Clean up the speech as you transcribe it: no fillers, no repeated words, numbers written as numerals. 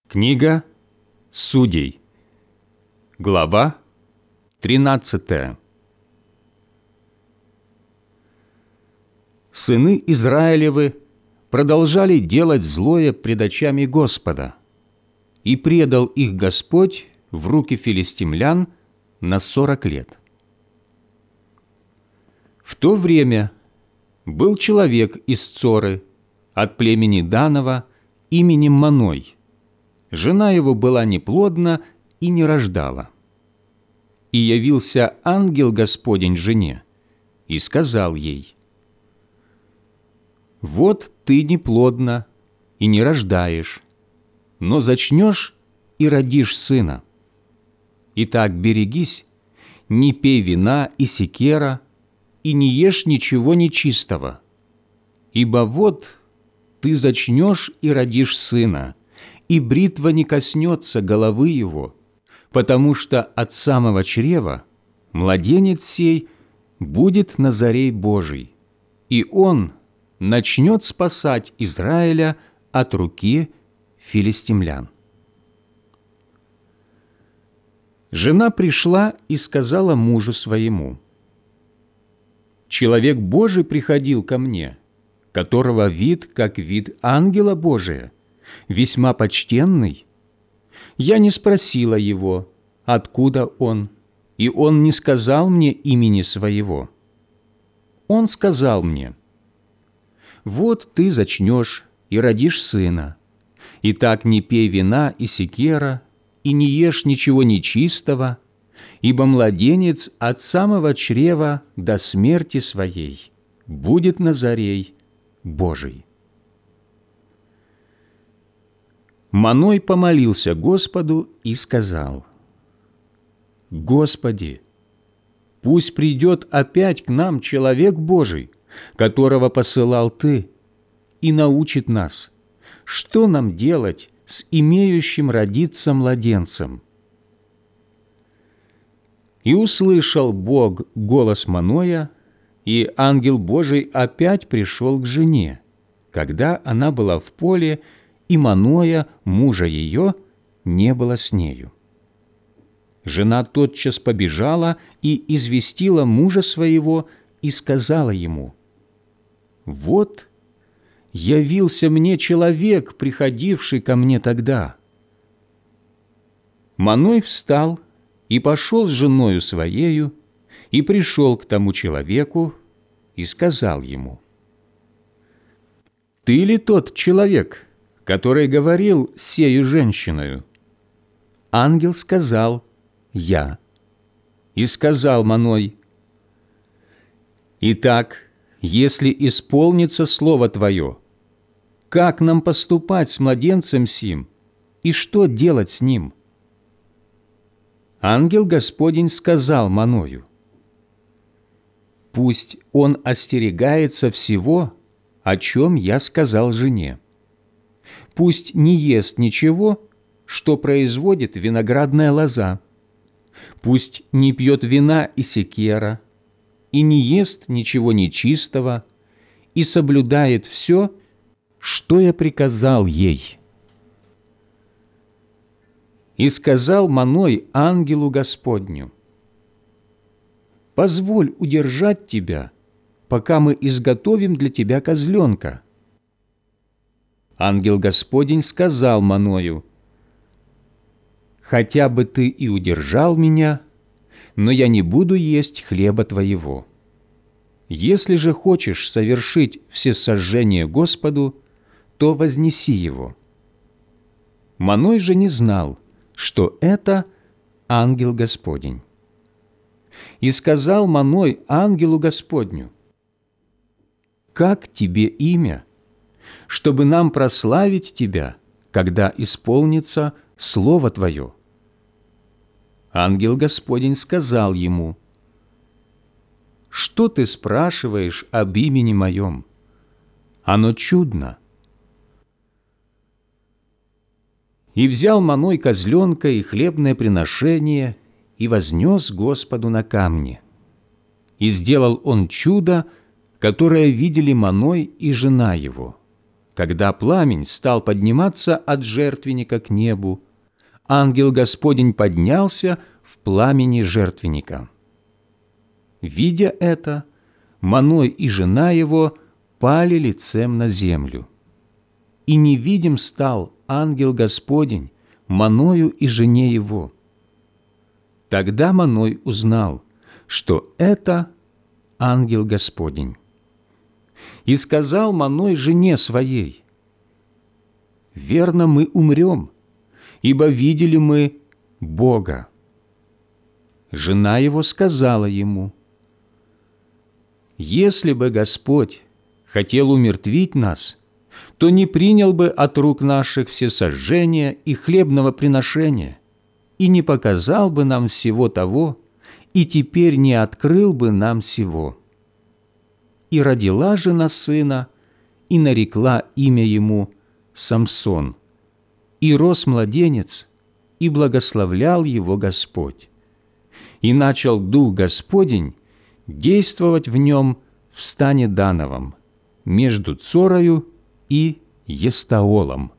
Книга Судей, глава 13. Сыны Израилевы продолжали делать злое пред очами Господа, и предал их Господь в руки филистимлян на 40 лет. В то время был человек из Цоры от племени Данова именем Маной. Жена его была неплодна и не рождала. И явился ангел Господень жене и сказал ей: «Вот ты неплодна и не рождаешь, но зачнешь и родишь сына. Итак, берегись, не пей вина и секера, и не ешь ничего нечистого, ибо вот ты зачнешь и родишь сына, и бритва не коснется головы его, потому что от самого чрева младенец сей будет Назарей Божий, и он начнет спасать Израиля от руки филистимлян». Жена пришла и сказала мужу своему: «Человек Божий приходил ко мне, которого вид, как вид ангела Божия, весьма почтенный. Я не спросила его, откуда он, и он не сказал мне имени своего. Он сказал мне: вот ты зачнешь и родишь сына. Итак, не пей вина и секера, и не ешь ничего нечистого, ибо младенец от самого чрева до смерти своей будет Назарей Божий». Маной помолился Господу и сказал: «Господи, пусть придет опять к нам человек Божий, которого посылал Ты, и научит нас, что нам делать с имеющим родиться младенцем». И услышал Бог голос Маноя, и ангел Божий опять пришел к жене, когда она была в поле, и Маноя, мужа ее, не было с нею. Жена тотчас побежала и известила мужа своего и сказала ему: «Вот явился мне человек, приходивший ко мне тогда». Маной встал и пошел с женою своею, и пришел к тому человеку и сказал ему: «Ты ли тот человек, который говорил с сею женщиною?» Ангел сказал: «Я». И сказал Маной: «Итак, если исполнится слово Твое, как нам поступать с младенцем сим, и что делать с ним?» Ангел Господень сказал Маною: «Пусть он остерегается всего, о чем я сказал жене. Пусть не ест ничего, что производит виноградная лоза. Пусть не пьет вина и секера, и не ест ничего нечистого, и соблюдает все, что я приказал ей». И сказал Маной ангелу Господню: «Позволь удержать тебя, пока мы изготовим для тебя козленка». Ангел Господень сказал Маною: «Хотя бы ты и удержал меня, но я не буду есть хлеба твоего. Если же хочешь совершить всесожжение Господу, то вознеси его». Маной же не знал, что это ангел Господень. И сказал Маной ангелу Господню: «Как тебе имя, чтобы нам прославить тебя, когда исполнится слово твое?» Ангел Господень сказал ему: «Что ты спрашиваешь об имени моем? Оно чудно». И взял Маной козленка и хлебное приношение, и вознес Господу на камне. И сделал он чудо, которое видели Маной и жена его, когда пламень стал подниматься от жертвенника к небу, ангел Господень поднялся в пламени жертвенника. Видя это, Маной и жена его пали лицем на землю. И невидим стал ангел Господень Маною и жене его. Тогда Маной узнал, что это ангел Господень. И сказал Маной жене своей: «Верно, мы умрем, ибо видели мы Бога». Жена его сказала ему: «Если бы Господь хотел умертвить нас, то не принял бы от рук наших всесожжения и хлебного приношения, и не показал бы нам всего того, и теперь не открыл бы нам сего». И родила жена сына, и нарекла имя ему Самсон. И рос младенец, и благословлял его Господь. И начал Дух Господень действовать в нем в стане Дановом, между Цорою и Естаолом.